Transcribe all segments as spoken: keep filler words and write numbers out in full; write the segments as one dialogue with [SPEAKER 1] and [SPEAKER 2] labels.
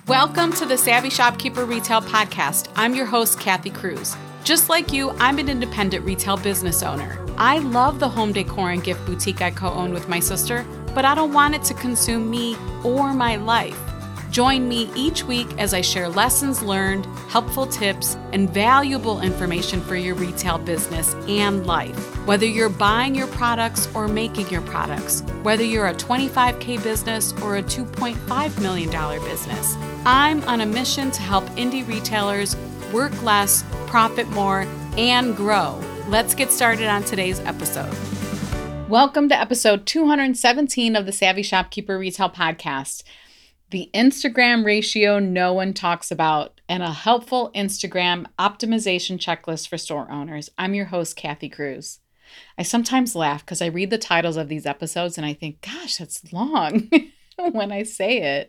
[SPEAKER 1] Welcome to the Savvy Shopkeeper Retail Podcast. I'm your host, Kathy Cruz. Just like you, I'm an independent retail business owner. I love the home decor and gift boutique I co-own with my sister, but I don't want it to consume me or my life. Join me each week as I share lessons learned, helpful tips, and valuable information for your retail business and life. Whether you're buying your products or making your products, whether you're a twenty-five K business or a two point five million dollars business, I'm on a mission to help indie retailers work less, profit more, and grow. Let's get started on today's episode. Welcome to episode two hundred seventeen of the Savvy Shopkeeper Retail Podcast. The Instagram ratio no one talks about, and a helpful Instagram optimization checklist for store owners. I'm your host, Kathy Cruz. I sometimes laugh because I read the titles of these episodes and I think, gosh, that's long when I say it.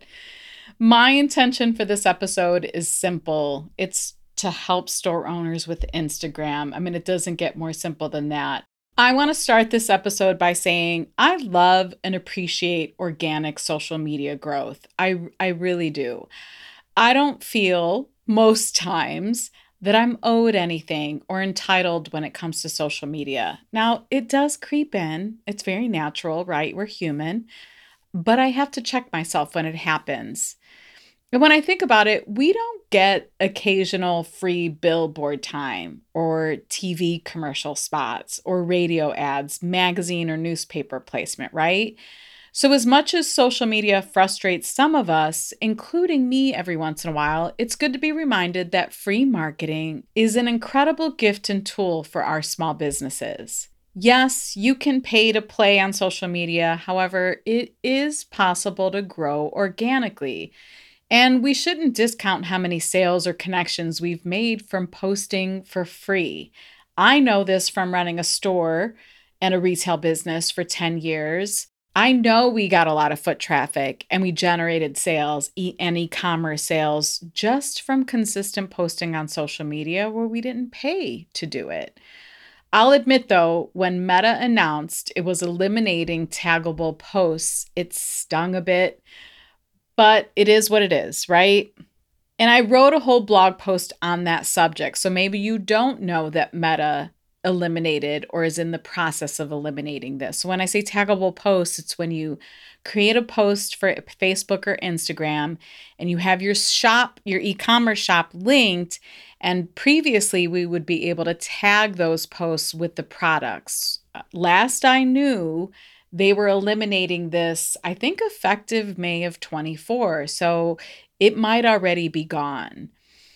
[SPEAKER 1] My intention for this episode is simple. It's to help store owners with Instagram. I mean, it doesn't get more simple than that. I want to start this episode by saying I love and appreciate organic social media growth. I, I really do. I don't feel most times that I'm owed anything or entitled when it comes to social media. Now, it does creep in. It's very natural, right? We're human. But I have to check myself when it happens. And when I think about it, we don't get occasional free billboard time or T V commercial spots or radio ads, magazine or newspaper placement, right? So as much as social media frustrates some of us, including me every once in a while, it's good to be reminded that free marketing is an incredible gift and tool for our small businesses. Yes, you can pay to play on social media. However, it is possible to grow organically. And we shouldn't discount how many sales or connections we've made from posting for free. I know this from running a store and a retail business for ten years. I know we got a lot of foot traffic and we generated sales e- and e-commerce sales just from consistent posting on social media where we didn't pay to do it. I'll admit though, when Meta announced it was eliminating taggable posts, it stung a bit. But it is what it is, right? And I wrote a whole blog post on that subject. So maybe you don't know that Meta eliminated or is in the process of eliminating this. So when I say taggable posts, it's when you create a post for Facebook or Instagram and you have your shop, your e-commerce shop linked. And previously we would be able to tag those posts with the products. Last I knew, they were eliminating this, I think, effective May of twenty-four. So it might already be gone.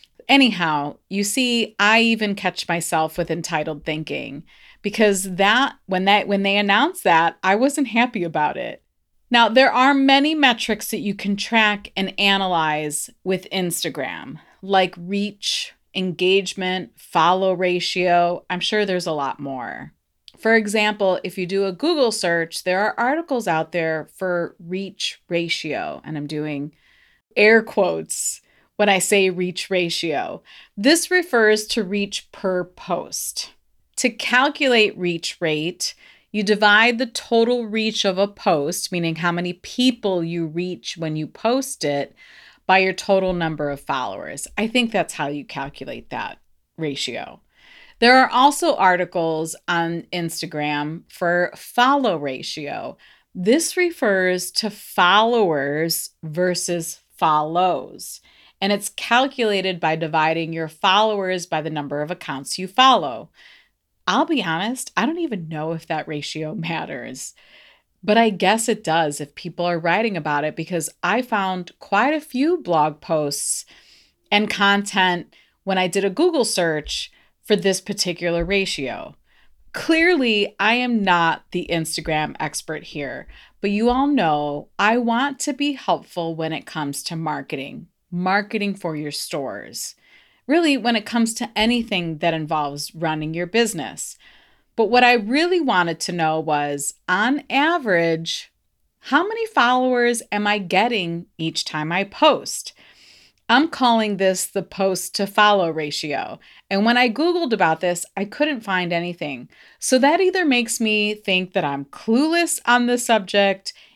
[SPEAKER 1] Anyhow, you see, I even catch myself with entitled thinking because that when that when they announced that, I wasn't happy about it. Now, there are many metrics that you can track and analyze with Instagram, like reach, engagement, follow ratio. I'm sure there's a lot more. For example, if you do a Google search, there are articles out there for reach ratio, and I'm doing air quotes when I say reach ratio. This refers to reach per post. To calculate reach rate, you divide the total reach of a post, meaning how many people you reach when you post it, by your total number of followers. I think that's how you calculate that ratio. There are also articles on Instagram for follow ratio. This refers to followers versus follows, and it's calculated by dividing your followers by the number of accounts you follow. I'll be honest, I don't even know if that ratio matters, but I guess it does if people are writing about it because I found quite a few blog posts and content when I did a Google search for this particular ratio. Clearly, I am not the Instagram expert here, but you all know I want to be helpful when it comes to marketing, marketing for your stores. Really, when it comes to anything that involves running your business. But what I really wanted to know was, on average, how many followers am I getting each time I post? I'm calling this the post to follow ratio. And when I Googled about this, I couldn't find anything. So that either makes me think that I'm clueless on the subject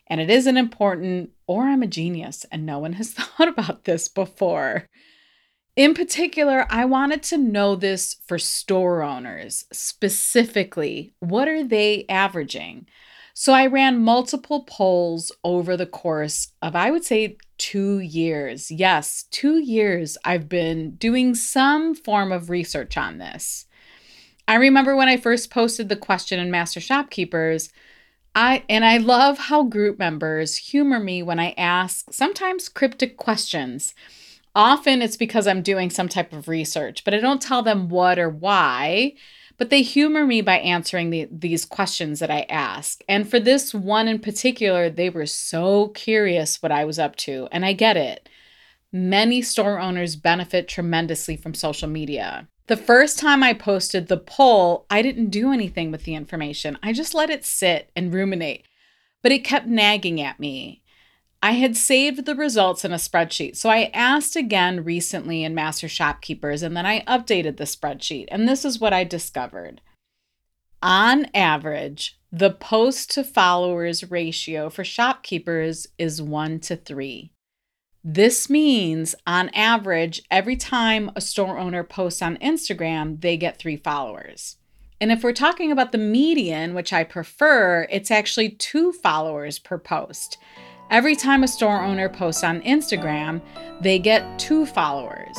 [SPEAKER 1] and it isn't important, or I'm a genius and no one has thought about this before. In particular, I wanted to know this for store owners. Specifically, what are they averaging? So I ran multiple polls over the course of, I would say, two years. Yes, two years I've been doing some form of research on this. I remember when I first posted the question in Master Shopkeepers, I and I love how group members humor me when I ask sometimes cryptic questions. Often it's because I'm doing some type of research, but I don't tell them what or why, but they humor me by answering the, these questions that I ask. And for this one in particular, they were so curious what I was up to, and I get it. Many store owners benefit tremendously from social media. The first time I posted the poll, I didn't do anything with the information. I just let it sit and ruminate, but it kept nagging at me. I had saved the results in a spreadsheet, so I asked again recently in Master Shopkeepers, and then I updated the spreadsheet, and this is what I discovered. On average, the post to followers ratio for shopkeepers is one to three. This means, on average, every time a store owner posts on Instagram, they get three followers. And if we're talking about the median, which I prefer, it's actually two followers per post. Every time a store owner posts on Instagram, they get two followers.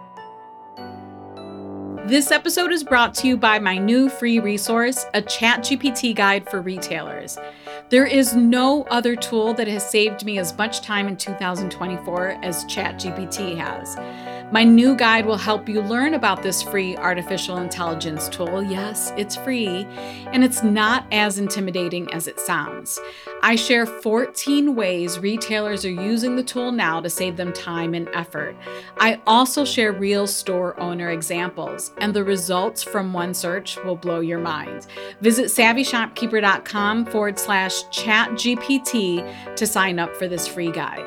[SPEAKER 1] This episode is brought to you by my new free resource, a ChatGPT guide for retailers. There is no other tool that has saved me as much time in two thousand twenty-four as ChatGPT has. My new guide will help you learn about this free artificial intelligence tool. Yes, it's free, and it's not as intimidating as it sounds. I share fourteen ways retailers are using the tool now to save them time and effort. I also share real store owner examples, and the results from one search will blow your mind. Visit savvyshopkeeper.com forward slash ChatGPT to sign up for this free guide.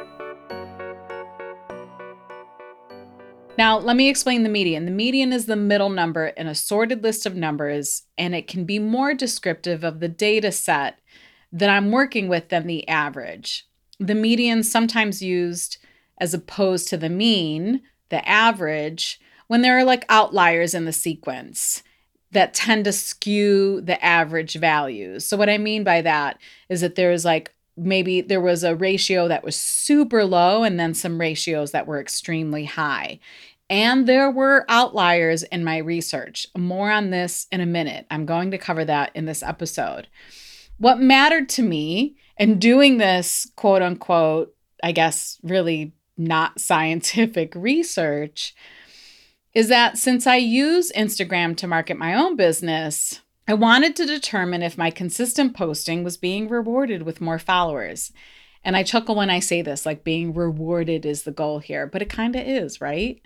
[SPEAKER 1] Now, let me explain the median. The median is the middle number in a sorted list of numbers, and it can be more descriptive of the data set that I'm working with than the average. The median is sometimes used as opposed to the mean, the average, when there are like outliers in the sequence that tend to skew the average values. So what I mean by that is that there's like maybe there was a ratio that was super low and then some ratios that were extremely high. And there were outliers in my research. More on this in a minute. I'm going to cover that in this episode. What mattered to me in doing this, quote unquote, I guess really not scientific research, is that since I use Instagram to market my own business, I wanted to determine if my consistent posting was being rewarded with more followers. And I chuckle when I say this, like being rewarded is the goal here, but it kind of is, right?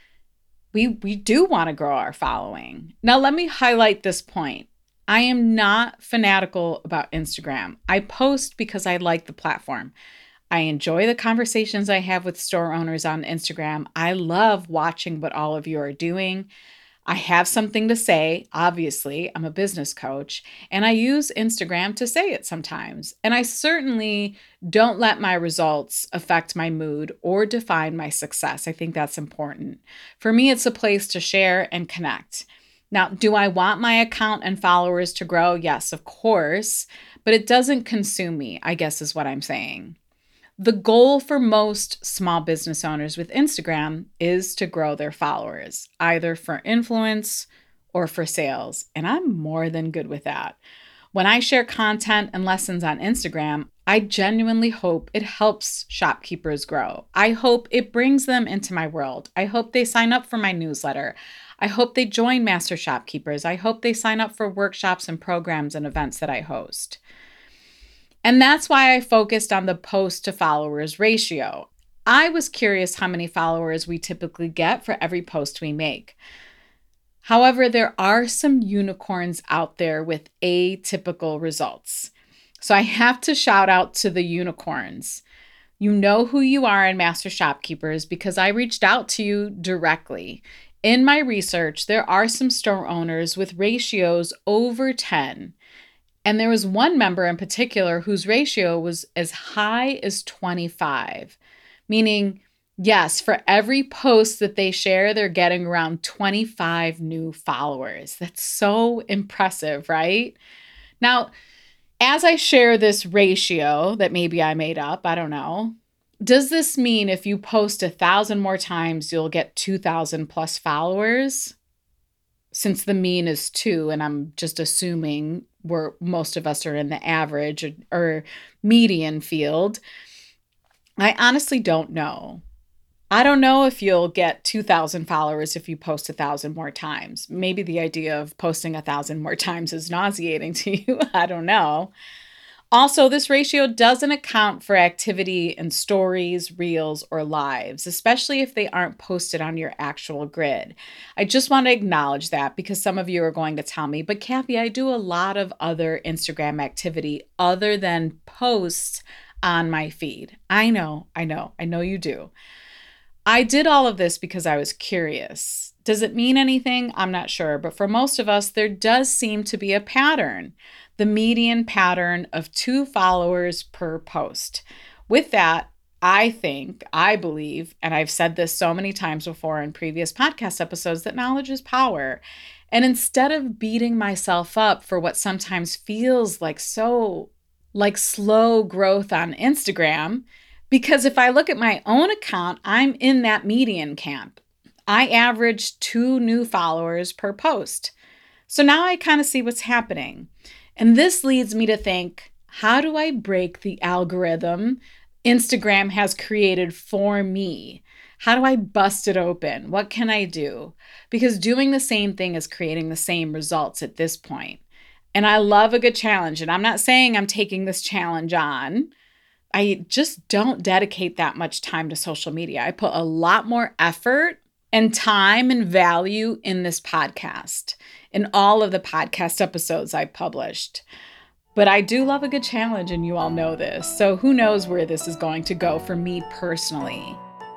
[SPEAKER 1] We, we do want to grow our following. Now, let me highlight this point. I am not fanatical about Instagram. I post because I like the platform. I enjoy the conversations I have with store owners on Instagram. I love watching what all of you are doing. I have something to say. Obviously, I'm a business coach, and I use Instagram to say it sometimes. And I certainly don't let my results affect my mood or define my success. I think that's important. For me, it's a place to share and connect. Now, do I want my account and followers to grow? Yes, of course, but it doesn't consume me, I guess is what I'm saying. The goal for most small business owners with Instagram is to grow their followers, either for influence or for sales, and I'm more than good with that. When I share content and lessons on Instagram, I genuinely hope it helps shopkeepers grow. I hope it brings them into my world. I hope they sign up for my newsletter. I hope they join Master Shopkeepers. I hope they sign up for workshops and programs and events that I host. And that's why I focused on the post to followers ratio. I was curious how many followers we typically get for every post we make. However, there are some unicorns out there with atypical results. So I have to shout out to the unicorns. You know who you are in Master Shopkeepers because I reached out to you directly. In my research, there are some store owners with ratios over ten. And there was one member in particular whose ratio was as high as twenty-five, meaning, yes, for every post that they share, they're getting around twenty-five new followers. That's so impressive, right? Now, as I share this ratio that maybe I made up, I don't know, does this mean if you post a thousand more times, you'll get two thousand plus followers? Since the mean is two, and I'm just assuming we're most of us are in the average or, or median field, I honestly don't know. I don't know if you'll get two thousand followers if you post a thousand more times. Maybe the idea of posting a thousand more times is nauseating to you. I don't know. Also, this ratio doesn't account for activity in stories, reels, or lives, especially if they aren't posted on your actual grid. I just want to acknowledge that because some of you are going to tell me, but Kathy, I do a lot of other Instagram activity other than posts on my feed. I know, I know, I know you do. I did all of this because I was curious. Does it mean anything? I'm not sure, but for most of us, there does seem to be a pattern. The median pattern of two followers per post. With that, I think, I believe, and I've said this so many times before in previous podcast episodes, that knowledge is power. And instead of beating myself up for what sometimes feels like so, like slow growth on Instagram, because if I look at my own account, I'm in that median camp. I average two new followers per post. So now I kind of see what's happening. And this leads me to think, how do I break the algorithm Instagram has created for me? How do I bust it open? What can I do? Because doing the same thing is creating the same results at this point. And I love a good challenge. And I'm not saying I'm taking this challenge on. I just don't dedicate that much time to social media. I put a lot more effort and time and value in this podcast, in all of the podcast episodes I published. But I do love a good challenge, and you all know this. So who knows where this is going to go for me personally.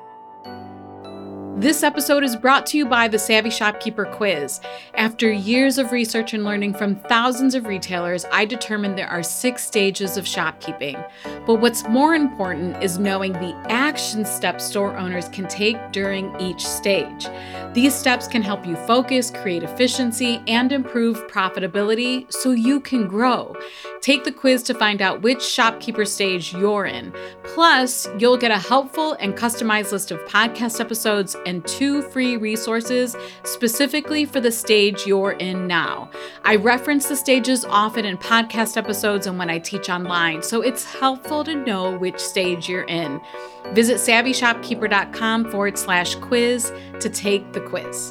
[SPEAKER 1] This episode is brought to you by the Savvy Shopkeeper Quiz. After years of research and learning from thousands of retailers, I determined there are six stages of shopkeeping. But what's more important is knowing the action steps store owners can take during each stage. These steps can help you focus, create efficiency, and improve profitability so you can grow. Take the quiz to find out which shopkeeper stage you're in. Plus, you'll get a helpful and customized list of podcast episodes and two free resources specifically for the stage you're in now. I reference the stages often in podcast episodes and when I teach online, so it's helpful to know which stage you're in. Visit savvyshopkeeper.com forward slash quiz to take the quiz.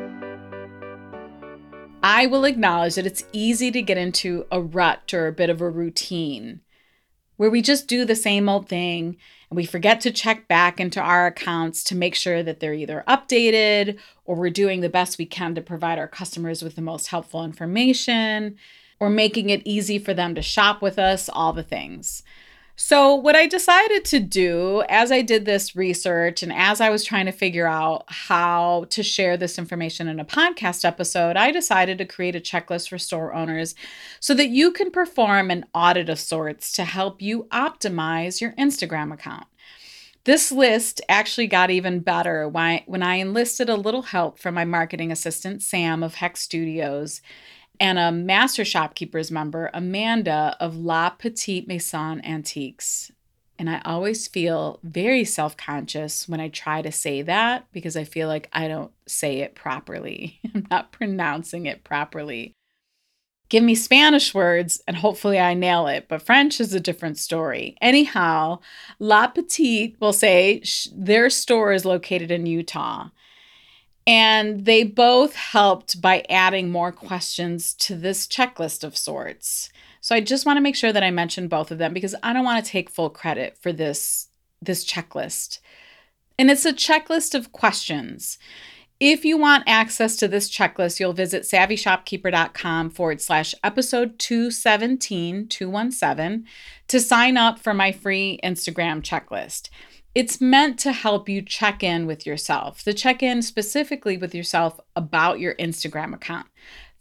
[SPEAKER 1] I will acknowledge that it's easy to get into a rut or a bit of a routine where we just do the same old thing and we forget to check back into our accounts to make sure that they're either updated or we're doing the best we can to provide our customers with the most helpful information or making it easy for them to shop with us, all the things. So what I decided to do as I did this research and as I was trying to figure out how to share this information in a podcast episode, I decided to create a checklist for store owners so that you can perform an audit of sorts to help you optimize your Instagram account. This list actually got even better when I enlisted a little help from my marketing assistant, Sam of Hex Studios, and a Master Shopkeepers member, Amanda of La Petite Maison Antiques. And I always feel very self-conscious when I try to say that because I feel like I don't say it properly. I'm not pronouncing it properly. Give me Spanish words and hopefully I nail it, but French is a different story. Anyhow, La Petite will say sh- their store is located in Utah. And they both helped by adding more questions to this checklist of sorts. So I just want to make sure that I mention both of them because I don't want to take full credit for this, this checklist. And it's a checklist of questions. If you want access to this checklist, you'll visit savvyshopkeeper.com forward slash episode 217, 217 to sign up for my free Instagram checklist. It's meant to help you check in with yourself, to check in specifically with yourself about your Instagram account.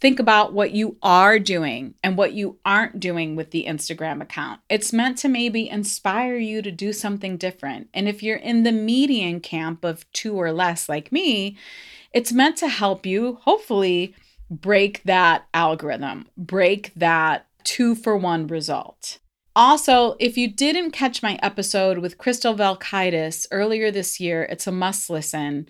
[SPEAKER 1] think about what you are doing and what you aren't doing with the Instagram account. It's meant to maybe inspire you to do something different. And if you're in the median camp of two or less like me, it's meant to help you hopefully break that algorithm, break that two for one result. Also, if you didn't catch my episode with Crystal Valkaitis earlier this year, it's a must listen.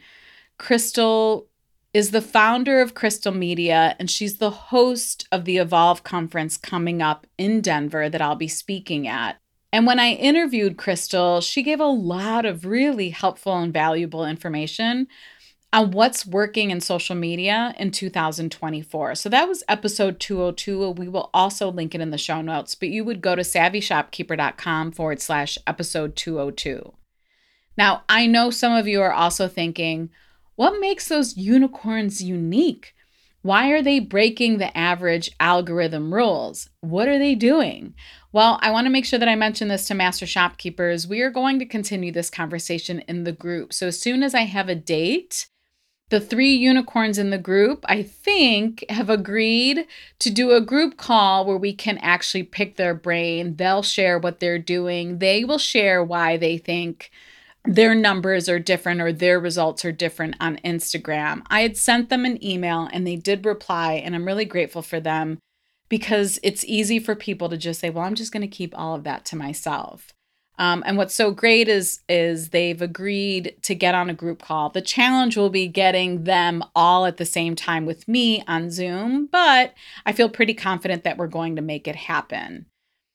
[SPEAKER 1] Crystal is the founder of Crystal Media, and she's the host of the Evolve conference coming up in Denver that I'll be speaking at. And when I interviewed Crystal, she gave a lot of really helpful and valuable information on what's working in social media in two thousand twenty-four. So that was episode two oh two. We will also link it in the show notes, but you would go to savvyshopkeeper.com forward slash episode 202. Now, I know some of you are also thinking, what makes those unicorns unique? Why are they breaking the average algorithm rules? What are they doing? Well, I want to make sure that I mention this to Master Shopkeepers. We are going to continue this conversation in the group. So as soon as I have a date, the three unicorns in the group, I think, have agreed to do a group call where we can actually pick their brain. They'll share what they're doing. They will share why they think their numbers are different or their results are different on Instagram. I had sent them an email and they did reply, and I'm really grateful for them because it's easy for people to just say, well, I'm just going to keep all of that to myself. Um, and what's so great is, is they've agreed to get on a group call. The challenge will be getting them all at the same time with me on Zoom, but I feel pretty confident that we're going to make it happen.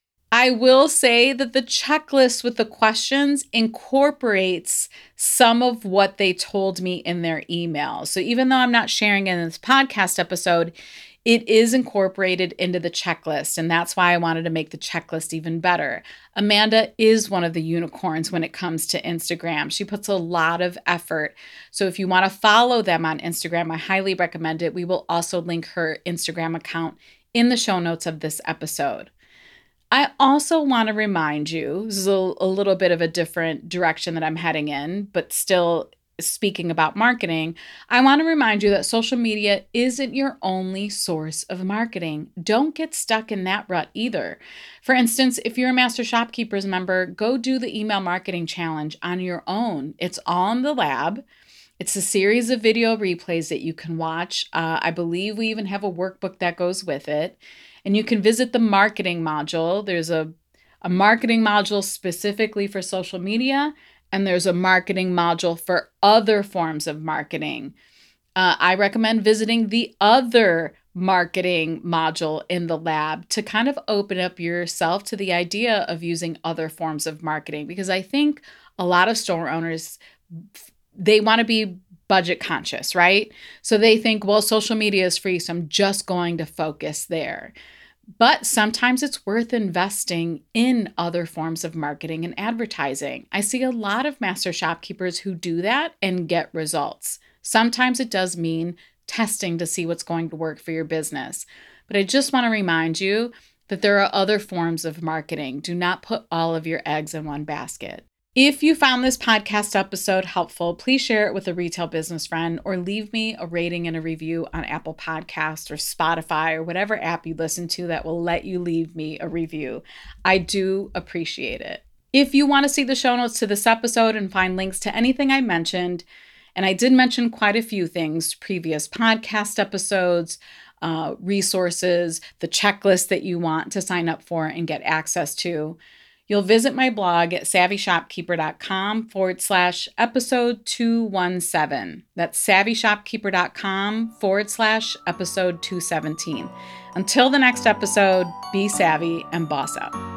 [SPEAKER 1] I will say that the checklist with the questions incorporates some of what they told me in their email. So even though I'm not sharing it in this podcast episode, it is incorporated into the checklist. And that's why I wanted to make the checklist even better. Amanda is one of the unicorns when it comes to Instagram. She puts a lot of effort. So if you want to follow them on Instagram, I highly recommend it. We will also link her Instagram account in the show notes of this episode. I also want to remind you, this is a, a little bit of a different direction that I'm heading in, but still speaking about marketing, I want to remind you that social media isn't your only source of marketing. Don't get stuck in that rut either. For instance, if you're a Master Shopkeepers member, go do the email marketing challenge on your own. It's all in the lab. It's a series of video replays that you can watch. Uh, I believe we even have a workbook that goes with it. And you can visit the marketing module. There's a, a marketing module specifically for social media, and there's a marketing module for other forms of marketing. Uh, I recommend visiting the other marketing module in the lab to kind of open up yourself to the idea of using other forms of marketing, because I think a lot of store owners, they want to be budget conscious, right? So they think, well, social media is free, so I'm just going to focus there. But sometimes it's worth investing in other forms of marketing and advertising. I see a lot of master shopkeepers who do that and get results. Sometimes it does mean testing to see what's going to work for your business. But I just want to remind you that there are other forms of marketing. Do not put all of your eggs in one basket. If you found this podcast episode helpful, please share it with a retail business friend or leave me a rating and a review on Apple Podcasts or Spotify or whatever app you listen to that will let you leave me a review. I do appreciate it. If you want to see the show notes to this episode and find links to anything I mentioned, and I did mention quite a few things, previous podcast episodes, uh, resources, the checklist that you want to sign up for and get access to, you'll visit my blog at savvyshopkeeper.com forward slash episode 217. That's savvyshopkeeper.com forward slash episode 217. Until the next episode, be savvy and boss up.